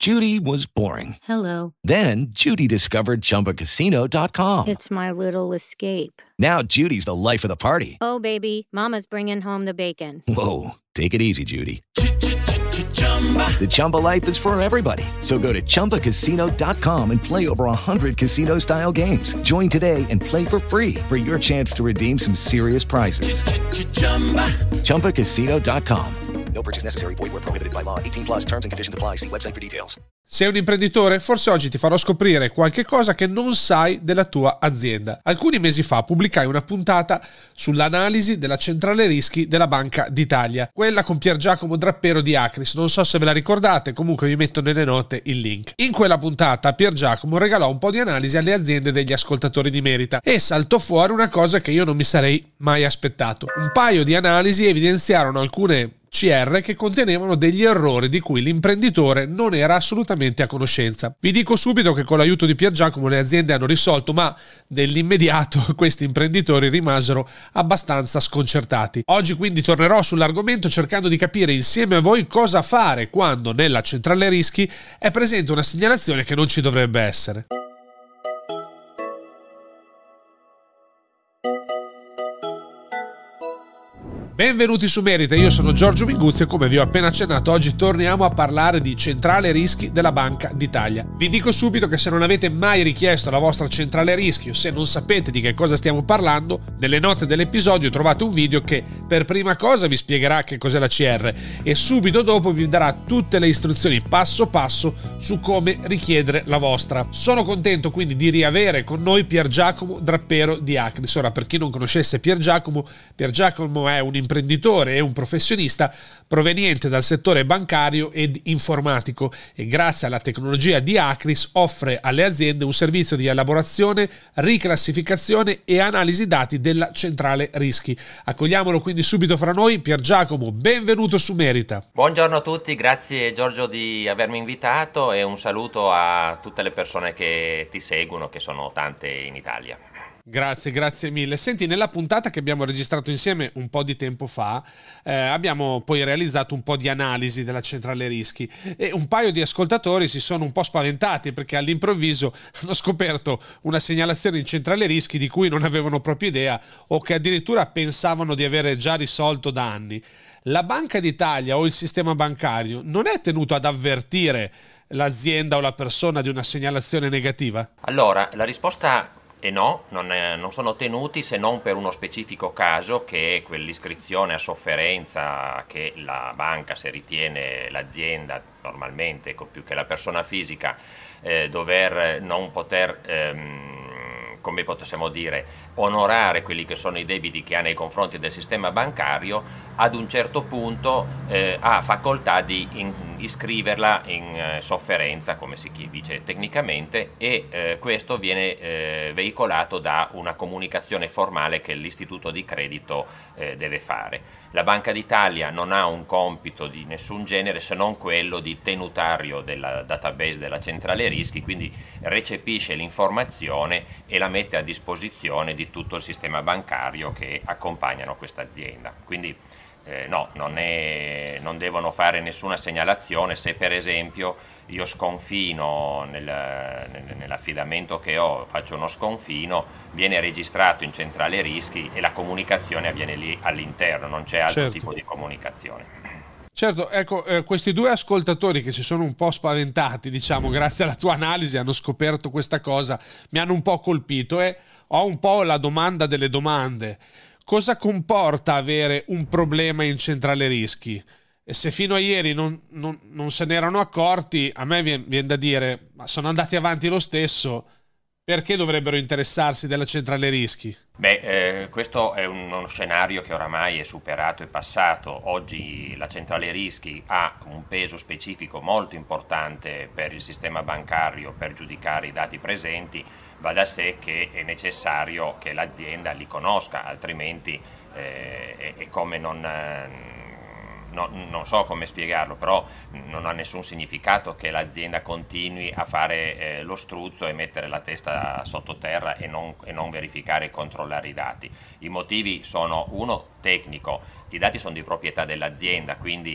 Judy was boring. Hello. Then Judy discovered ChumbaCasino.com. It's my little escape. Now Judy's the life of the party. Oh, baby, mama's bringing home the bacon. Whoa, take it easy, Judy. The Chumba life is for everybody. So go to ChumbaCasino.com and play over 100 casino-style games. Join today and play for free for your chance to redeem some serious prizes. ChumbaCasino.com. No purchase necessary. Void where prohibited by law. 18 plus terms and conditions apply. See website for details. Sei un imprenditore? Forse oggi ti farò scoprire qualche cosa che non sai della tua azienda. Alcuni mesi fa pubblicai una puntata sull'analisi della centrale rischi della Banca d'Italia, quella con Pier Giacomo Drappero di Acris. Non so se ve la ricordate, comunque vi metto nelle note il link. In quella puntata Pier Giacomo regalò un po' di analisi alle aziende degli ascoltatori di Merita e saltò fuori una cosa che io non mi sarei mai aspettato. Un paio di analisi evidenziarono alcune CR che contenevano degli errori di cui l'imprenditore non era assolutamente a conoscenza. Vi dico subito che con l'aiuto di Pier Giacomo le aziende hanno risolto, ma nell'immediato questi imprenditori rimasero abbastanza sconcertati. Oggi quindi tornerò sull'argomento cercando di capire insieme a voi cosa fare quando nella centrale rischi è presente una segnalazione che non ci dovrebbe essere. Benvenuti su Merita, io sono Giorgio Minguzzi e come vi ho appena accennato oggi torniamo a parlare di centrale rischi della Banca d'Italia. Vi dico subito che se non avete mai richiesto la vostra centrale rischi o se non sapete di che cosa stiamo parlando, nelle note dell'episodio trovate un video che per prima cosa vi spiegherà che cos'è la CR e subito dopo vi darà tutte le istruzioni passo passo su come richiedere la vostra. Sono contento quindi di riavere con noi Pier Giacomo Drappero di Acris. Ora, per chi non conoscesse Pier Giacomo è un imprenditore e un professionista proveniente dal settore bancario ed informatico e grazie alla tecnologia di Acris offre alle aziende un servizio di elaborazione, riclassificazione e analisi dati della centrale rischi. Accogliamolo quindi subito fra noi. Pier Giacomo, benvenuto su Merita. Buongiorno a tutti, grazie Giorgio di avermi invitato e un saluto a tutte le persone che ti seguono, che sono tante in Italia. Grazie mille. Senti, nella puntata che abbiamo registrato insieme un po' di tempo fa abbiamo poi realizzato un po' di analisi della centrale rischi e un paio di ascoltatori si sono un po' spaventati perché all'improvviso hanno scoperto una segnalazione in centrale rischi di cui non avevano proprio idea o che addirittura pensavano di avere già risolto da anni. La Banca d'Italia o il sistema bancario non è tenuto ad avvertire l'azienda o la persona di una segnalazione negativa? Allora, la risposta e no, non sono tenuti se non per uno specifico caso che è quell'iscrizione a sofferenza che la banca, se ritiene l'azienda normalmente, più che la persona fisica, dover non poter, come possiamo dire, onorare quelli che sono i debiti che ha nei confronti del sistema bancario, ad un certo punto ha facoltà di iscriverla in sofferenza, come si dice tecnicamente, e questo viene veicolato da una comunicazione formale che l'istituto di credito deve fare. La Banca d'Italia non ha un compito di nessun genere se non quello di tenutario della database della centrale rischi, quindi recepisce l'informazione e la mette a disposizione di tutto il sistema bancario che accompagnano questa azienda. Quindi no, non devono fare nessuna segnalazione se per esempio io sconfino nell'affidamento che ho, faccio uno sconfino, viene registrato in centrale rischi e la comunicazione avviene lì all'interno, non c'è altro tipo di comunicazione. Certo, ecco, questi due ascoltatori che si sono un po' spaventati, diciamo, grazie alla tua analisi, hanno scoperto questa cosa, mi hanno un po' colpito e ho un po' la domanda delle domande. Cosa comporta avere un problema in centrale rischi? E se fino a ieri non se ne erano accorti, a me viene da dire, ma sono andati avanti lo stesso, perché dovrebbero interessarsi della centrale rischi? Questo è uno scenario che oramai è superato e passato. Oggi la centrale rischi ha un peso specifico molto importante per il sistema bancario per giudicare i dati presenti. Va da sé che è necessario che l'azienda li conosca, altrimenti è come non so come spiegarlo, però non ha nessun significato che l'azienda continui a fare lo struzzo e mettere la testa sottoterra e non verificare e controllare i dati. I motivi sono: uno, tecnico, i dati sono di proprietà dell'azienda, quindi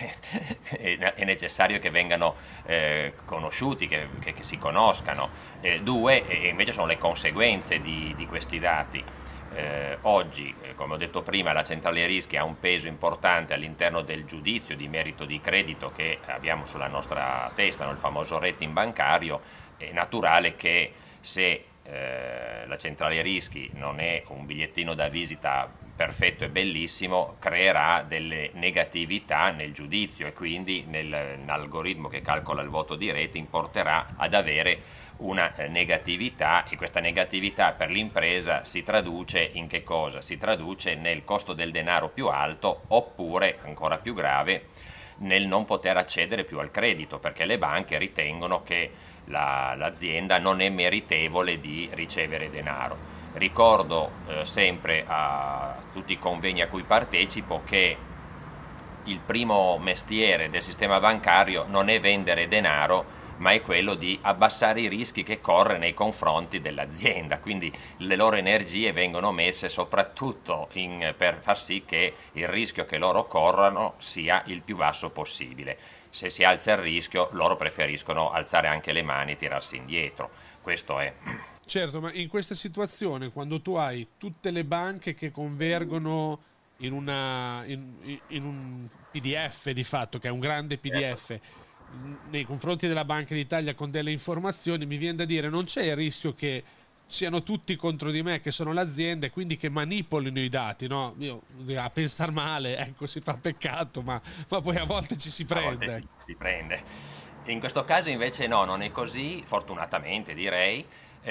è necessario che vengano conosciuti, che si conoscano. Due, e invece sono le conseguenze di questi dati. Oggi, come ho detto prima, la centrale rischi ha un peso importante all'interno del giudizio di merito di credito che abbiamo sulla nostra testa, no? Il famoso rating bancario. È naturale che se la centrale rischi non è un bigliettino da visita perfetto e bellissimo, creerà delle negatività nel giudizio e quindi nell'algoritmo che calcola il voto di rating porterà ad avere una negatività, e questa negatività per l'impresa si traduce in che cosa? Si traduce nel costo del denaro più alto, oppure, ancora più grave, nel non poter accedere più al credito, perché le banche ritengono che l'azienda non è meritevole di ricevere denaro. Ricordo sempre a tutti i convegni a cui partecipo che il primo mestiere del sistema bancario non è vendere denaro, ma è quello di abbassare i rischi che corre nei confronti dell'azienda, quindi le loro energie vengono messe soprattutto per far sì che il rischio che loro corrono sia il più basso possibile. Se si alza il rischio, loro preferiscono alzare anche le mani e tirarsi indietro. Questo è. Certo, ma in questa situazione, quando tu hai tutte le banche che convergono in un PDF di fatto, che è un grande PDF, nei confronti della Banca d'Italia con delle informazioni, mi viene da dire: non c'è il rischio che siano tutti contro di me, che sono l'azienda, e quindi che manipolino i dati, no? Io a pensar male, ecco, si fa peccato, ma poi a volte ci si prende. A volte si prende. In questo caso invece no, non è così, fortunatamente direi.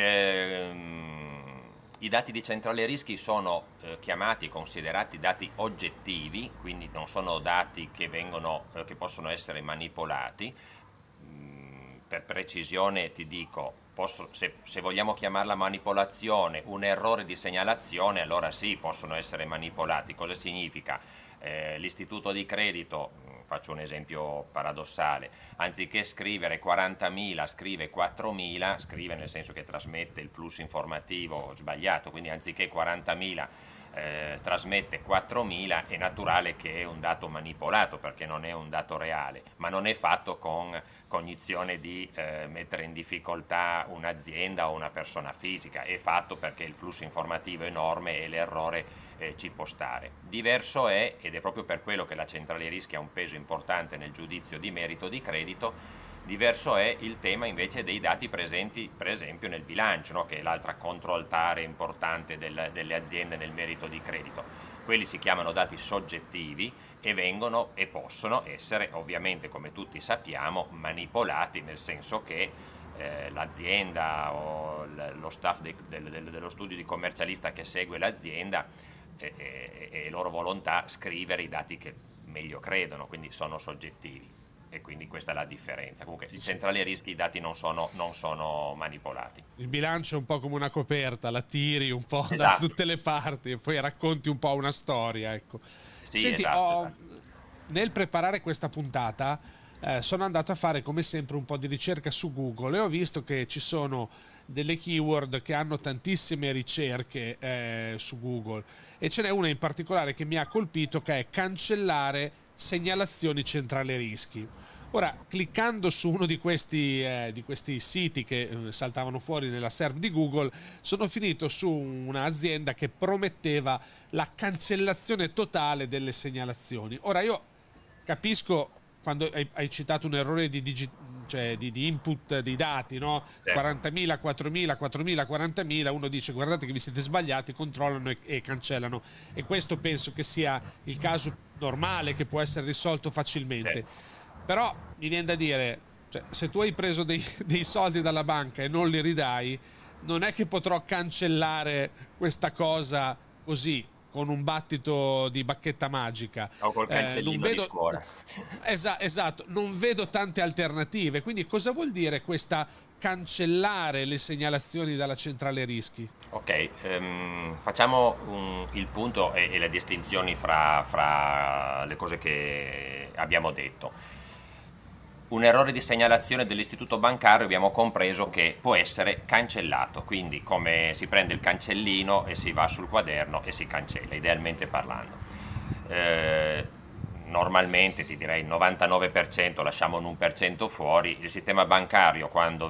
I dati di centrale rischi sono chiamati e considerati dati oggettivi, quindi non sono dati che possono essere manipolati. Per precisione ti dico, se vogliamo chiamarla manipolazione, un errore di segnalazione, allora sì, possono essere manipolati. Cosa significa? L'istituto di credito, faccio un esempio paradossale, anziché scrivere 40.000 scrive 4.000, scrive nel senso che trasmette il flusso informativo sbagliato, quindi anziché 40.000 trasmette 4.000, è naturale che è un dato manipolato perché non è un dato reale, ma non è fatto con cognizione di mettere in difficoltà un'azienda o una persona fisica, è fatto perché il flusso informativo è enorme e l'errore ci può stare. Diverso è, ed è proprio per quello che la centrale rischi ha un peso importante nel giudizio di merito di credito, diverso è il tema invece dei dati presenti per esempio nel bilancio, no? Che è l'altra controaltare importante delle aziende nel merito di credito. Quelli si chiamano dati soggettivi e vengono e possono essere, ovviamente, come tutti sappiamo, manipolati, nel senso che l'azienda o lo staff dello studio di commercialista che segue l'azienda è loro volontà scrivere i dati che meglio credono, quindi sono soggettivi, e quindi questa è la differenza. Comunque in centrale rischi i dati non sono manipolati. Il bilancio è un po' come una coperta, la tiri un po' Esatto. da tutte le parti e poi racconti un po' una storia, ecco. Sì, Senti, esatto. nel preparare questa puntata sono andato a fare come sempre un po' di ricerca su Google e ho visto che ci sono delle keyword che hanno tantissime ricerche su Google, e ce n'è una in particolare che mi ha colpito, che è cancellare segnalazioni centrale rischi. Ora, cliccando su uno di questi siti che saltavano fuori nella SERP di Google, sono finito su un'azienda che prometteva la cancellazione totale delle segnalazioni. Ora, io capisco quando hai citato un errore di input di dati, no? Certo. 40.000, 4.000, 4.000, 40.000, uno dice: guardate che vi siete sbagliati, controllano e cancellano, e questo penso che sia il caso normale, che può essere risolto facilmente. Certo. Però mi viene da dire, cioè, se tu hai preso dei soldi dalla banca e non li ridai, non è che potrò cancellare questa cosa così, con un battito di bacchetta magica. O col cancellino di scuola. Esatto, non vedo tante alternative. Quindi cosa vuol dire questa cancellare le segnalazioni dalla centrale rischi? Ok, facciamo il punto e le distinzioni fra le cose che abbiamo detto. Un errore di segnalazione dell'istituto bancario abbiamo compreso che può essere cancellato, quindi come si prende il cancellino e si va sul quaderno e si cancella, idealmente parlando. Normalmente ti direi il 99%, lasciamo un 1% fuori. Il sistema bancario quando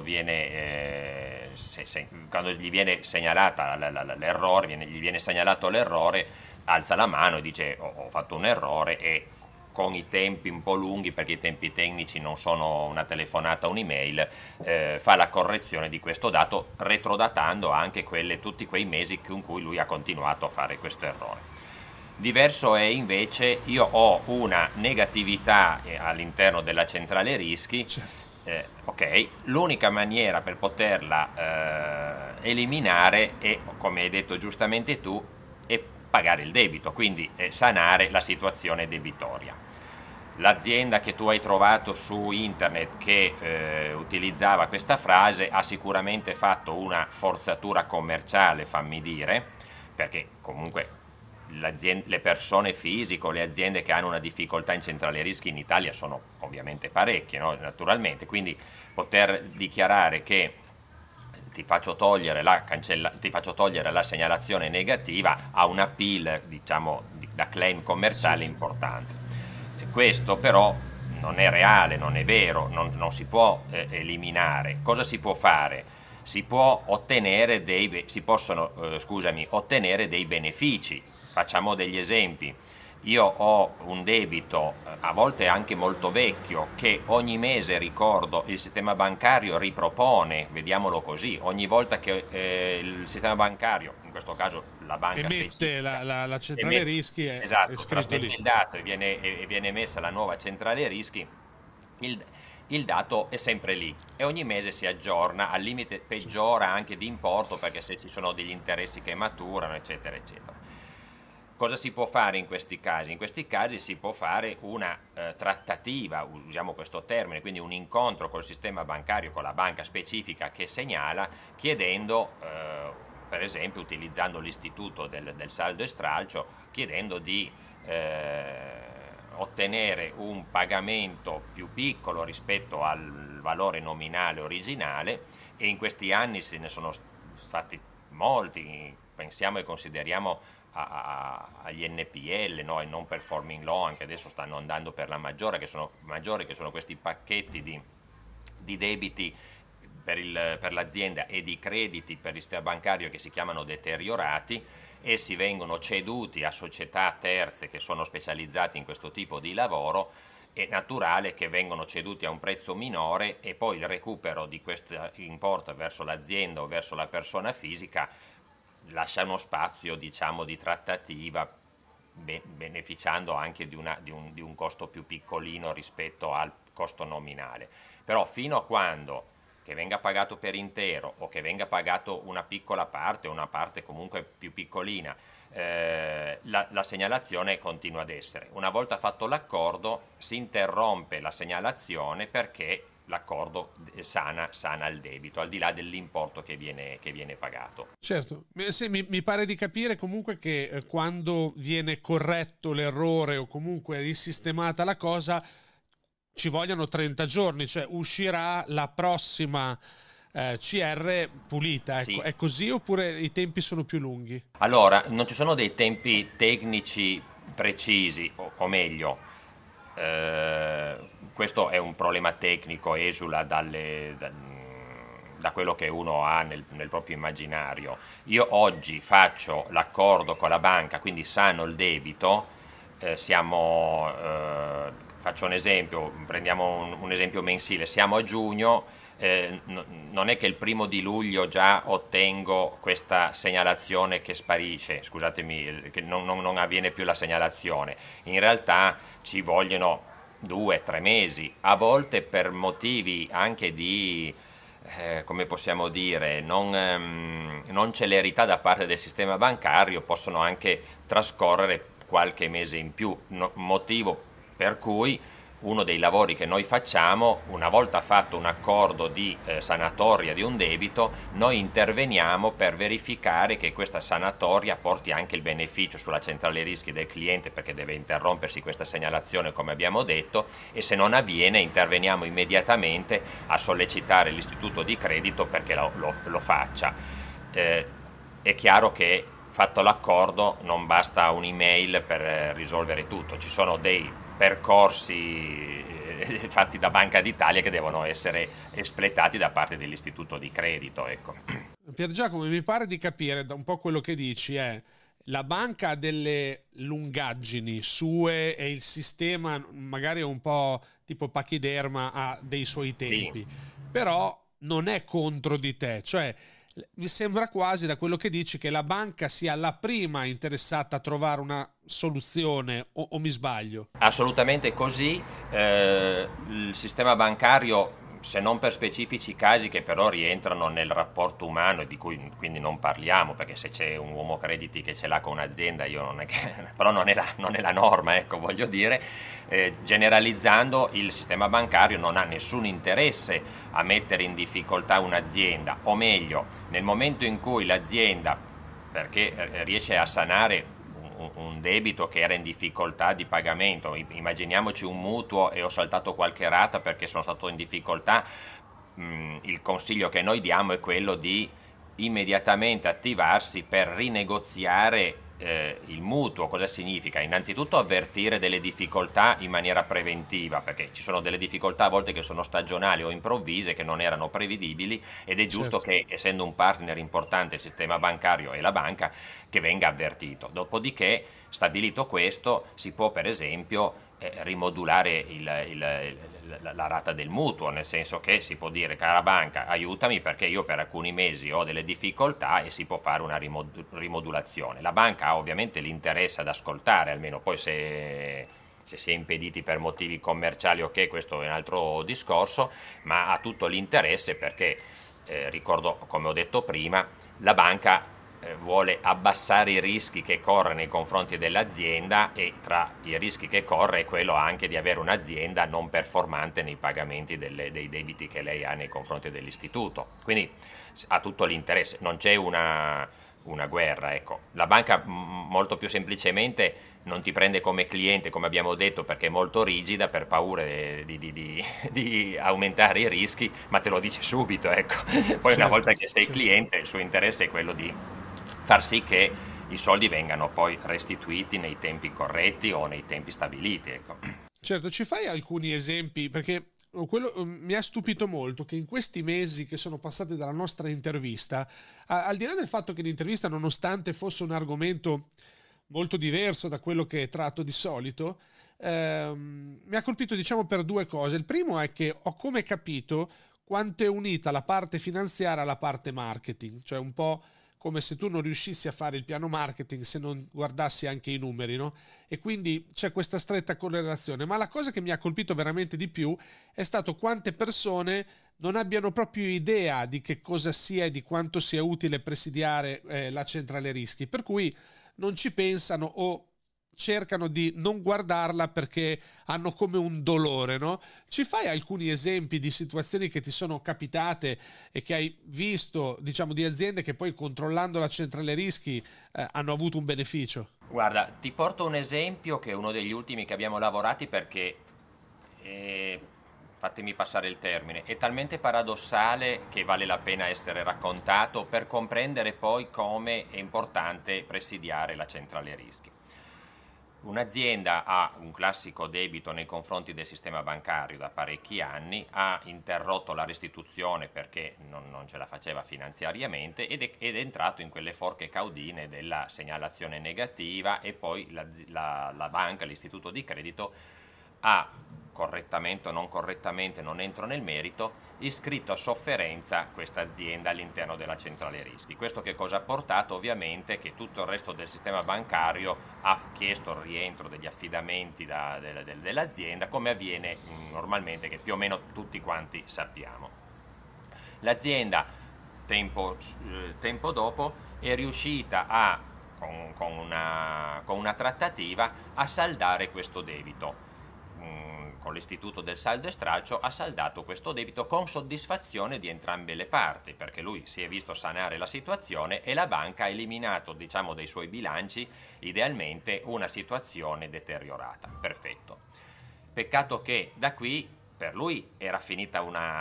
quando gli viene segnalata l'errore, gli viene segnalato l'errore, alza la mano e dice ho fatto un errore, e con i tempi un po' lunghi, perché i tempi tecnici non sono una telefonata o un'email, fa la correzione di questo dato, retrodatando anche tutti quei mesi in cui lui ha continuato a fare questo errore. Diverso è invece, io ho una negatività all'interno della centrale rischi, ok, l'unica maniera per poterla eliminare è, come hai detto giustamente tu, è pagare il debito, quindi sanare la situazione debitoria. L'azienda che tu hai trovato su internet che utilizzava questa frase ha sicuramente fatto una forzatura commerciale, fammi dire, perché comunque le persone fisiche o le aziende che hanno una difficoltà in centrale rischi in Italia sono ovviamente parecchie, no? Naturalmente, quindi poter dichiarare che ti faccio togliere la segnalazione negativa ha un appeal, diciamo, da claim commerciale importante. Questo però non è reale, non è vero, non si può eliminare. Cosa si può fare? Si possono ottenere dei benefici. Facciamo degli esempi. Io ho un debito, a volte anche molto vecchio, che ogni mese, ricordo, il sistema bancario ripropone, vediamolo così, ogni volta che il sistema bancario, in questo caso la banca emette la centrale rischi, esatto, trasmette il dato e viene emessa la nuova centrale rischi, il dato è sempre lì e ogni mese si aggiorna, al limite peggiora anche di importo, perché se ci sono degli interessi che maturano, eccetera, eccetera. Cosa si può fare in questi casi? In questi casi si può fare una trattativa, usiamo questo termine, quindi un incontro col sistema bancario, con la banca specifica che segnala, chiedendo, per esempio utilizzando l'istituto del saldo e stralcio, chiedendo di ottenere un pagamento più piccolo rispetto al valore nominale originale, e in questi anni se ne sono fatti molti, pensiamo e consideriamo agli NPL, no? Ai non performing loan, anche adesso stanno andando per la maggiore, che sono questi pacchetti di debiti per l'azienda e di crediti per il sistema bancario che si chiamano deteriorati. Essi vengono ceduti a società terze che sono specializzate in questo tipo di lavoro. È naturale che vengono ceduti a un prezzo minore e poi il recupero di questo importo verso l'azienda o verso la persona fisica lascia uno spazio, diciamo, di trattativa, beneficiando anche di un costo più piccolino rispetto al costo nominale. Però fino a quando che venga pagato per intero o che venga pagato una piccola parte o una parte comunque più piccolina, la segnalazione continua ad essere. Una volta fatto l'accordo si interrompe la segnalazione perché l'accordo sana il debito, al di là dell'importo che viene pagato. Certo, mi pare di capire comunque che quando viene corretto l'errore o comunque risistemata la cosa ci vogliono 30 giorni, cioè uscirà la prossima CR pulita, ecco. Sì. È così oppure i tempi sono più lunghi? Allora, non ci sono dei tempi tecnici precisi, o meglio, questo è un problema tecnico, esula da quello che uno ha nel proprio immaginario. Io oggi faccio l'accordo con la banca, quindi sano il debito, faccio un esempio, prendiamo un esempio mensile, siamo a giugno, non è che il 1° luglio già ottengo questa segnalazione che sparisce, scusatemi, che non avviene più la segnalazione. In realtà ci vogliono 2-3 mesi, a volte per motivi anche di, come possiamo dire, non celerità da parte del sistema bancario, possono anche trascorrere qualche mese in più, motivo per cui uno dei lavori che noi facciamo, una volta fatto un accordo di sanatoria di un debito, noi interveniamo per verificare che questa sanatoria porti anche il beneficio sulla centrale rischi del cliente, perché deve interrompersi questa segnalazione, come abbiamo detto, e se non avviene interveniamo immediatamente a sollecitare l'istituto di credito perché lo faccia. È chiaro che fatto l'accordo non basta un'email per risolvere tutto, ci sono dei percorsi fatti da Banca d'Italia che devono essere espletati da parte dell'istituto di credito, ecco. Piergiacomo, mi pare di capire da un po' quello che dici la banca ha delle lungaggini sue e il sistema magari è un po' tipo pachiderma, ha dei suoi tempi, sì. Però non è contro di te, cioè mi sembra quasi da quello che dici che la banca sia la prima interessata a trovare una soluzione, o mi sbaglio? Assolutamente così. Il sistema bancario, se non per specifici casi che però rientrano nel rapporto umano e di cui quindi non parliamo, perché se c'è un uomo crediti che ce l'ha con un'azienda, io non è che, però non è la norma, ecco, voglio dire, generalizzando, il sistema bancario non ha nessun interesse a mettere in difficoltà un'azienda, o meglio, nel momento in cui l'azienda, perché riesce a sanare un debito che era in difficoltà di pagamento, immaginiamoci un mutuo e ho saltato qualche rata perché sono stato in difficoltà, il consiglio che noi diamo è quello di immediatamente attivarsi per rinegoziare il mutuo. Cosa significa? Innanzitutto avvertire delle difficoltà in maniera preventiva, perché ci sono delle difficoltà a volte che sono stagionali o improvvise, che non erano prevedibili, ed è giusto che, essendo un partner importante il sistema bancario e la banca, che venga avvertito. Dopodiché, stabilito questo, si può per esempio rimodulare la rata del mutuo, nel senso che si può dire: cara banca, aiutami perché io per alcuni mesi ho delle difficoltà, e si può fare una rimodulazione. La banca ha ovviamente l'interesse ad ascoltare, almeno poi se si è impediti per motivi commerciali, ok, questo è un altro discorso, ma ha tutto l'interesse perché, ricordo come ho detto prima, la banca vuole abbassare i rischi che corre nei confronti dell'azienda, e tra i rischi che corre è quello anche di avere un'azienda non performante nei pagamenti dei debiti che lei ha nei confronti dell'istituto. Quindi ha tutto l'interesse, non c'è una guerra, ecco. La banca molto più semplicemente non ti prende come cliente, come abbiamo detto, perché è molto rigida per paura di aumentare i rischi, ma te lo dice subito, ecco. Poi una volta che sei cliente, il suo interesse è quello di far sì che i soldi vengano poi restituiti nei tempi corretti o nei tempi stabiliti, ecco. Certo, ci fai alcuni esempi? Perché quello mi ha stupito molto, che in questi mesi che sono passati dalla nostra intervista, al di là del fatto che l'intervista, nonostante fosse un argomento molto diverso da quello che tratto di solito, mi ha colpito, diciamo, per due cose. Il primo è che ho come capito quanto è unita la parte finanziaria alla parte marketing, cioè un po' come se tu non riuscissi a fare il piano marketing se non guardassi anche i numeri, no? E quindi c'è questa stretta correlazione. Ma la cosa che mi ha colpito veramente di più è stato quante persone non abbiano proprio idea di che cosa sia e di quanto sia utile presidiare la centrale rischi, per cui non ci pensano o cercano di non guardarla perché hanno come un dolore, no? Ci fai alcuni esempi di situazioni che ti sono capitate e che hai visto, diciamo, di aziende che poi, controllando la centrale rischi, hanno avuto un beneficio? Guarda, ti porto un esempio che è uno degli ultimi che abbiamo lavorati, perché fatemi passare il termine, è talmente paradossale che vale la pena essere raccontato per comprendere poi come è importante presidiare la centrale rischi. Un'azienda ha un classico debito nei confronti del sistema bancario da parecchi anni, ha interrotto la restituzione perché non ce la faceva finanziariamente ed è entrato in quelle forche caudine della segnalazione negativa, e poi la banca, l'istituto di credito, ha, correttamente o non correttamente, non entro nel merito, iscritto a sofferenza questa azienda all'interno della centrale rischi. Questo che cosa ha portato? Ovviamente che tutto il resto del sistema bancario ha chiesto il rientro degli affidamenti dell'azienda, come avviene normalmente, che più o meno tutti quanti sappiamo. L'azienda tempo dopo è riuscita con una trattativa a saldare questo debito. con l'istituto del saldo e stralcio ha saldato questo debito con soddisfazione di entrambe le parti, perché lui si è visto sanare la situazione e la banca ha eliminato, diciamo, dai suoi bilanci idealmente una situazione deteriorata. Perfetto. Peccato che da qui per lui era finita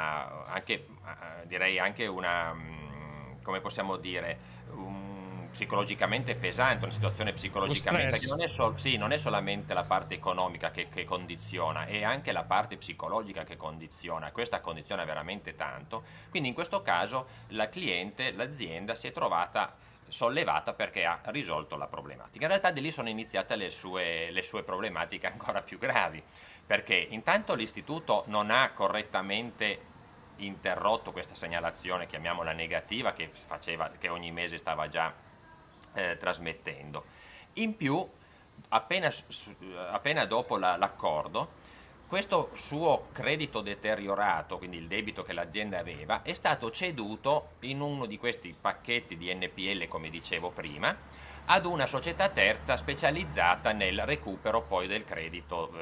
direi anche una, come possiamo dire, psicologicamente pesante, una situazione psicologicamente che non è solamente la parte economica che condiziona, è anche la parte psicologica che condiziona. Questa condiziona veramente tanto. Quindi in questo caso l'azienda si è trovata sollevata perché ha risolto la problematica. In realtà di lì sono iniziate le sue problematiche ancora più gravi, perché intanto l'istituto non ha correttamente interrotto questa segnalazione, chiamiamola negativa, che ogni mese stava già trasmettendo. In più, appena dopo l'accordo, questo suo credito deteriorato, quindi il debito che l'azienda aveva, è stato ceduto in uno di questi pacchetti di NPL, come dicevo prima, ad una società terza specializzata nel recupero poi del credito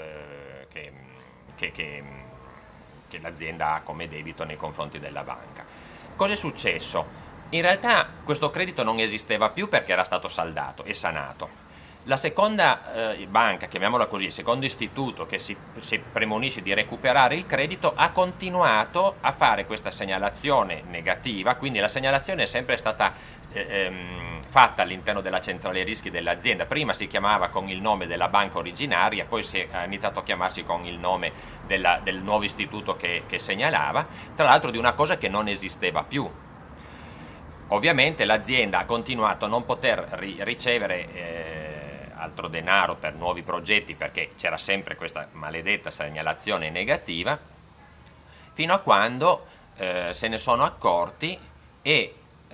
che l'azienda ha come debito nei confronti della banca. Cosa è successo? In realtà questo credito non esisteva più perché era stato saldato e sanato. La seconda banca, chiamiamola così, il secondo istituto che si premonisce di recuperare il credito, ha continuato a fare questa segnalazione negativa, quindi la segnalazione è sempre stata fatta all'interno della centrale rischi dell'azienda. Prima si chiamava con il nome della banca originaria, poi ha iniziato a chiamarsi con il nome del nuovo istituto che segnalava, tra l'altro di una cosa che non esisteva più. Ovviamente l'azienda ha continuato a non poter ricevere altro denaro per nuovi progetti, perché c'era sempre questa maledetta segnalazione negativa, fino a quando se ne sono accorti e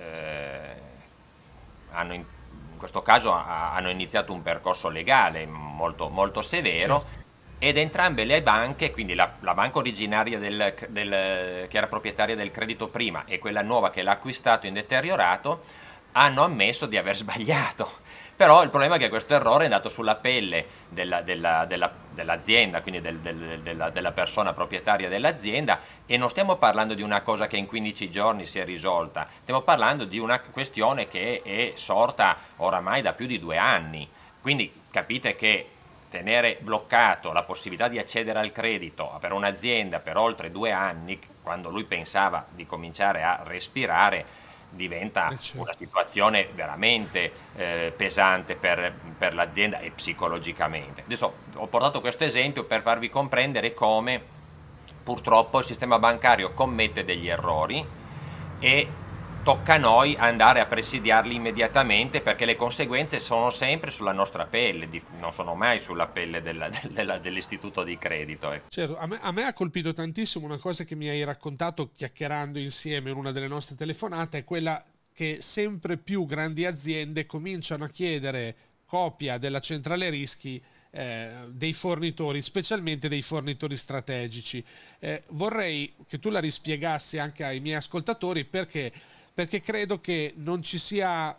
in questo caso hanno iniziato un percorso legale molto, molto severo. Certo. Ed entrambe le banche, quindi la banca originaria che era proprietaria del credito prima e quella nuova che l'ha acquistato in deteriorato, hanno ammesso di aver sbagliato. Però il problema è che questo errore è andato sulla pelle dell'azienda, quindi della persona proprietaria dell'azienda, e non stiamo parlando di una cosa che in 15 giorni si è risolta, stiamo parlando di una questione che è sorta oramai da più di 2 anni. Quindi capite che tenere bloccato la possibilità di accedere al credito per un'azienda per oltre 2 anni, quando lui pensava di cominciare a respirare, diventa una situazione veramente pesante per l'azienda e psicologicamente. Adesso ho portato questo esempio per farvi comprendere come purtroppo il sistema bancario commette degli errori e tocca a noi andare a presidiarli immediatamente, perché le conseguenze sono sempre sulla nostra pelle, non sono mai sulla pelle dell'istituto di credito. Certo, a me ha colpito tantissimo una cosa che mi hai raccontato chiacchierando insieme in una delle nostre telefonate, è quella che sempre più grandi aziende cominciano a chiedere copia della centrale rischi dei fornitori, specialmente dei fornitori strategici. Vorrei che tu la rispiegassi anche ai miei ascoltatori, perché credo che non ci sia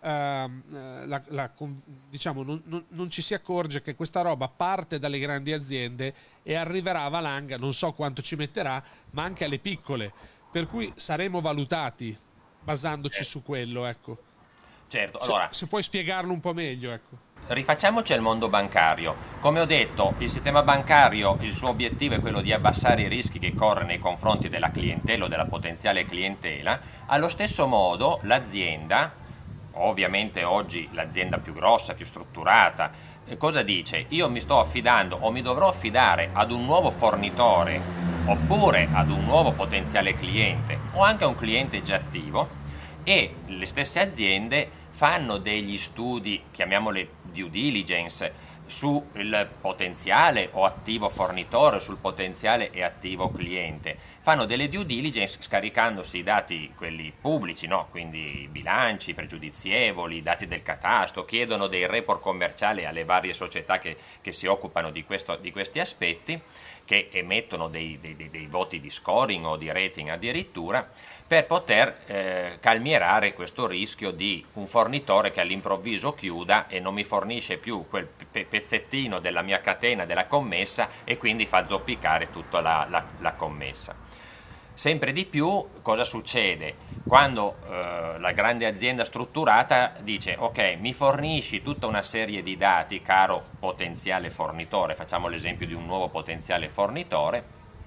non ci si accorge che questa roba parte dalle grandi aziende e arriverà a valanga, non so quanto ci metterà, ma anche alle piccole, per cui saremo valutati basandoci su quello, ecco. Certo, allora, se puoi spiegarlo un po' meglio, ecco. Rifacciamoci al mondo bancario. Come ho detto, il sistema bancario, il suo obiettivo è quello di abbassare i rischi che corre nei confronti della clientela o della potenziale clientela. Allo stesso modo l'azienda, ovviamente oggi l'azienda più grossa, più strutturata, cosa dice? Io mi sto affidando o mi dovrò affidare ad un nuovo fornitore oppure ad un nuovo potenziale cliente o anche a un cliente già attivo, e le stesse aziende fanno degli studi, chiamiamoli due diligence, sul potenziale o attivo fornitore, sul potenziale e attivo cliente. Fanno delle due diligence scaricandosi i dati, quelli pubblici, no? Quindi i bilanci, pregiudizievoli, i dati del catasto, chiedono dei report commerciali alle varie società che si occupano di questi aspetti, che emettono dei voti di scoring o di rating addirittura, per poter calmierare questo rischio di un fornitore che all'improvviso chiuda e non mi fornisce più quel pezzettino della mia catena della commessa e quindi fa zoppicare tutta la commessa. Sempre di più cosa succede? Quando la grande azienda strutturata dice ok, mi fornisci tutta una serie di dati, caro potenziale fornitore, facciamo l'esempio di un nuovo potenziale fornitore,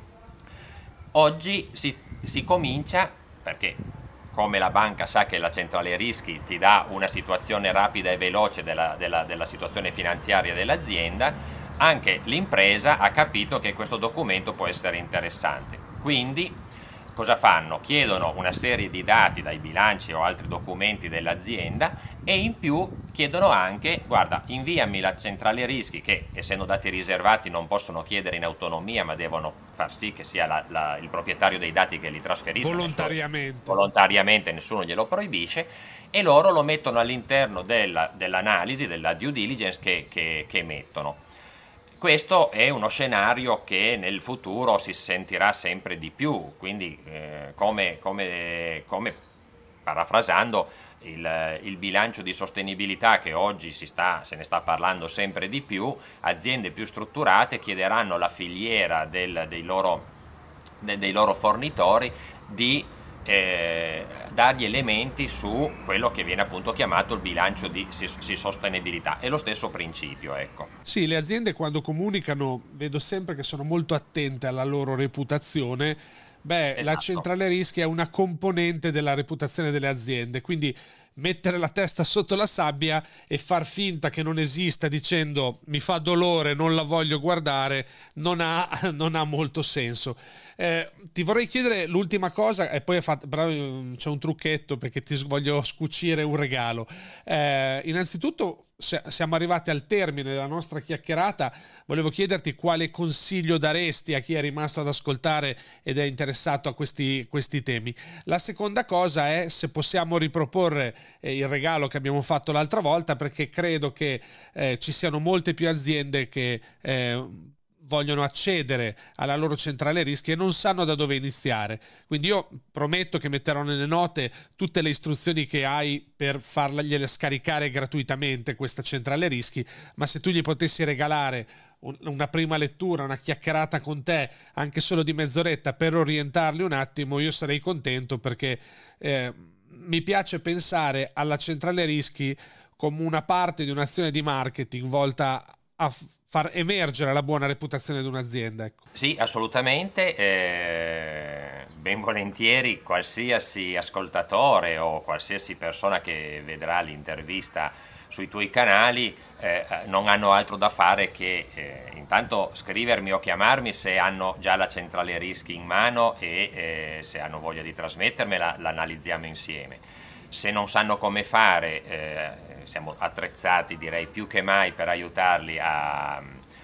oggi si comincia, perché come la banca sa che la centrale rischi ti dà una situazione rapida e veloce della situazione finanziaria dell'azienda, anche l'impresa ha capito che questo documento può essere interessante. Quindi cosa fanno? Chiedono una serie di dati dai bilanci o altri documenti dell'azienda e in più chiedono anche, guarda, inviami la centrale rischi, che essendo dati riservati non possono chiedere in autonomia ma devono far sì che sia il proprietario dei dati che li trasferisca volontariamente, nessuno glielo proibisce, e loro lo mettono all'interno dell'analisi, della due diligence che mettono. Questo è uno scenario che nel futuro si sentirà sempre di più, quindi come parafrasando il bilancio di sostenibilità che oggi se ne sta parlando sempre di più, aziende più strutturate chiederanno alla filiera dei loro fornitori di dargli elementi su quello che viene appunto chiamato il bilancio di sostenibilità. È lo stesso principio, ecco. Sì, le aziende quando comunicano vedo sempre che sono molto attente alla loro reputazione. Esatto. La centrale rischi è una componente della reputazione delle aziende, quindi mettere la testa sotto la sabbia e far finta che non esista dicendo mi fa dolore, non la voglio guardare, non ha molto senso. Ti vorrei chiedere l'ultima cosa e poi c'è un trucchetto perché ti voglio scucire un regalo. Innanzitutto siamo arrivati al termine della nostra chiacchierata, volevo chiederti quale consiglio daresti a chi è rimasto ad ascoltare ed è interessato a questi temi. La seconda cosa è se possiamo riproporre il regalo che abbiamo fatto l'altra volta, perché credo che ci siano molte più aziende che vogliono accedere alla loro centrale rischi e non sanno da dove iniziare. Quindi io prometto che metterò nelle note tutte le istruzioni che hai per fargliele scaricare gratuitamente questa centrale rischi, ma se tu gli potessi regalare una prima lettura, una chiacchierata con te, anche solo di mezz'oretta, per orientarli un attimo, io sarei contento, perché mi piace pensare alla centrale rischi come una parte di un'azione di marketing volta a far emergere la buona reputazione di un'azienda. Ecco. Sì, assolutamente. Ben volentieri qualsiasi ascoltatore o qualsiasi persona che vedrà l'intervista sui tuoi canali non hanno altro da fare che intanto scrivermi o chiamarmi se hanno già la centrale rischi in mano e se hanno voglia di trasmettermela, l'analizziamo insieme. Se non sanno come fare, siamo attrezzati, direi più che mai, per aiutarli a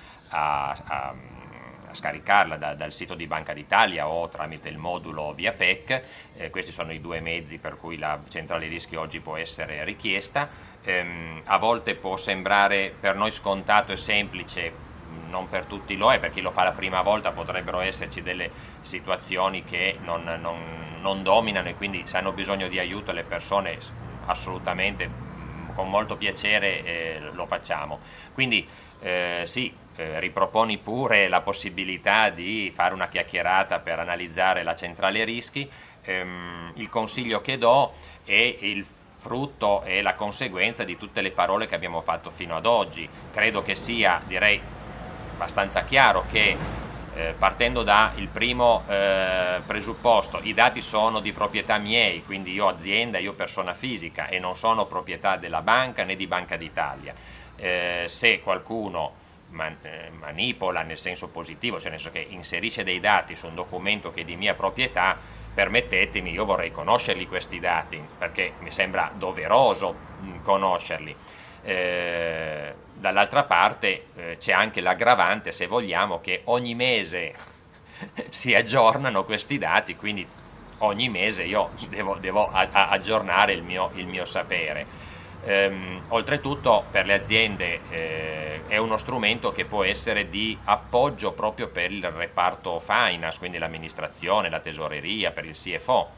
scaricarla dal sito di Banca d'Italia o tramite il modulo via PEC. Questi sono i due mezzi per cui la centrale rischi oggi può essere richiesta. A volte può sembrare per noi scontato e semplice, non per tutti lo è, per chi lo fa la prima volta potrebbero esserci delle situazioni che non dominano, e quindi se hanno bisogno di aiuto le persone assolutamente con molto piacere lo facciamo. Quindi riproponi pure la possibilità di fare una chiacchierata per analizzare la centrale rischi. Il consiglio che do è il frutto e la conseguenza di tutte le parole che abbiamo fatto fino ad oggi. Credo che sia, direi, abbastanza chiaro che partendo da il primo presupposto, i dati sono di proprietà miei, quindi io azienda, io persona fisica, e non sono proprietà della banca né di Banca d'Italia. Se qualcuno manipola nel senso positivo, cioè nel senso che inserisce dei dati su un documento che è di mia proprietà, permettetemi, io vorrei conoscerli questi dati, perché mi sembra doveroso conoscerli. Dall'altra parte c'è anche l'aggravante, se vogliamo, che ogni mese si aggiornano questi dati, quindi ogni mese io devo aggiornare il mio sapere. Oltretutto per le aziende è uno strumento che può essere di appoggio proprio per il reparto finance, quindi l'amministrazione, la tesoreria, per il CFO.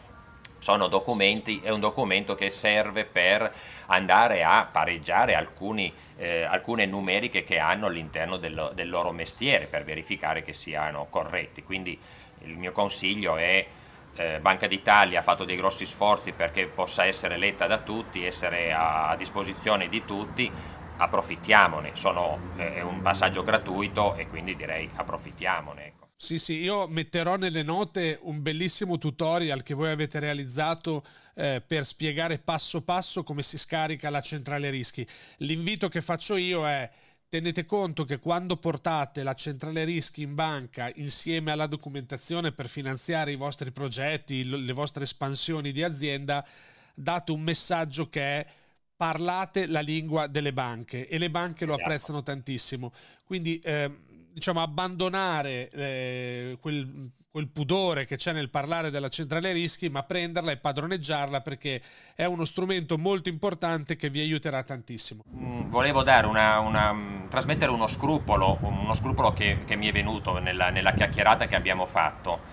È un documento che serve per andare a pareggiare alcune numeriche che hanno all'interno del loro mestiere, per verificare che siano corretti. Quindi il mio consiglio è Banca d'Italia ha fatto dei grossi sforzi perché possa essere letta da tutti, essere a disposizione di tutti, approfittiamone, è un passaggio gratuito e quindi direi approfittiamone. Ecco. Sì, io metterò nelle note un bellissimo tutorial che voi avete realizzato per spiegare passo passo come si scarica la centrale rischi. L'invito che faccio io è: tenete conto che quando portate la centrale rischi in banca insieme alla documentazione per finanziare i vostri progetti, le vostre espansioni di azienda, date un messaggio che è: parlate la lingua delle banche, e le banche lo apprezzano tantissimo. Quindi abbandonare quel pudore che c'è nel parlare della centrale rischi, ma prenderla e padroneggiarla, perché è uno strumento molto importante che vi aiuterà tantissimo. Volevo dare trasmettere uno scrupolo che mi è venuto nella chiacchierata che abbiamo fatto.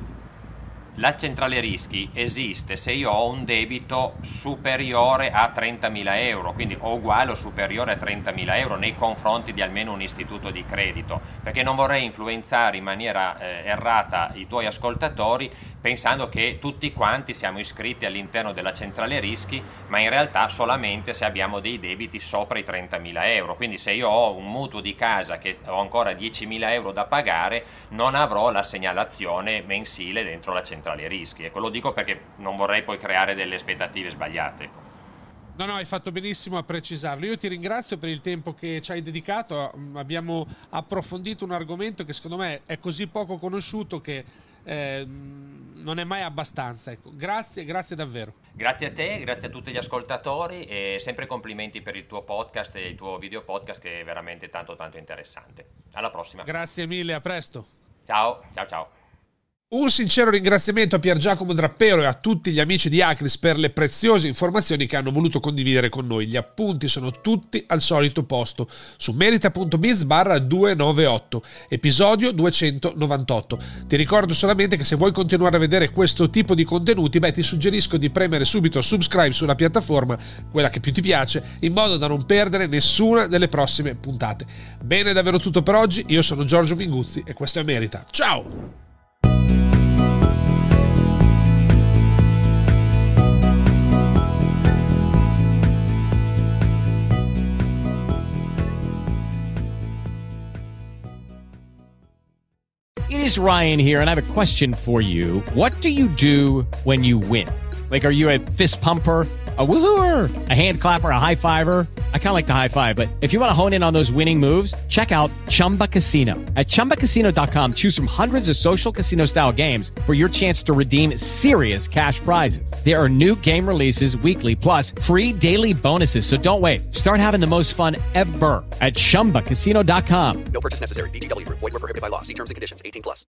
La centrale rischi esiste se io ho un debito superiore a 30.000 euro, quindi o uguale o superiore a 30.000 euro nei confronti di almeno un istituto di credito, perché non vorrei influenzare in maniera errata i tuoi ascoltatori pensando che tutti quanti siamo iscritti all'interno della centrale rischi, ma in realtà solamente se abbiamo dei debiti sopra i 30.000 euro. Quindi se io ho un mutuo di casa che ho ancora 10.000 euro da pagare, non avrò la segnalazione mensile dentro la centrale rischi. Ecco, lo dico perché non vorrei poi creare delle aspettative sbagliate. No, hai fatto benissimo a precisarlo. Io ti ringrazio per il tempo che ci hai dedicato. Abbiamo approfondito un argomento che secondo me è così poco conosciuto che non è mai abbastanza. Ecco, grazie davvero. Grazie a te, grazie a tutti gli ascoltatori e sempre complimenti per il tuo podcast e il tuo video podcast, che è veramente tanto interessante. Alla prossima. Grazie mille, a presto. Ciao. Un sincero ringraziamento a Pier Giacomo Drappero e a tutti gli amici di Acris per le preziose informazioni che hanno voluto condividere con noi. Gli appunti sono tutti al solito posto su merita.biz/298, episodio 298. Ti ricordo solamente che se vuoi continuare a vedere questo tipo di contenuti, ti suggerisco di premere subito subscribe sulla piattaforma, quella che più ti piace, in modo da non perdere nessuna delle prossime puntate. Bene, davvero tutto per oggi. Io sono Giorgio Minguzzi e questo è Merita. Ciao! It is Ryan here, and I have a question for you. What do you do when you win? Like, are you a fist pumper, a woohooer, a hand clapper, a high fiver? I kind of like the high five, but if you want to hone in on those winning moves, check out Chumba Casino. At ChumbaCasino.com, choose from hundreds of social casino-style games for your chance to redeem serious cash prizes. There are new game releases weekly, plus free daily bonuses, so don't wait. Start having the most fun ever at ChumbaCasino.com. No purchase necessary. VGW Group. Void where prohibited by law. See terms and conditions. 18+.